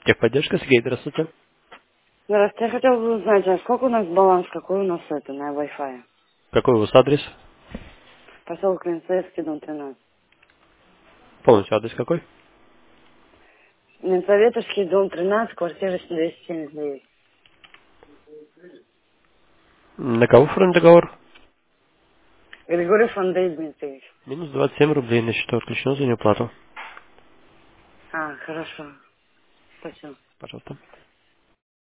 Техподдержка, Сергей, здравствуйте. Здравствуйте, я хотела бы узнать, а сколько у нас баланс, какой у нас это на Wi-Fi? Какой у вас адрес? Поселок Ленцовецкий, дом 13. Полностью адрес какой? Ленцоветовский, дом 13, квартира 279. На кого оформлен договор? Григорьев Андрей Дмитриевич. Минус 27 рублей на счету, отключено за неуплату. А, хорошо. Спасибо. Пожалуйста.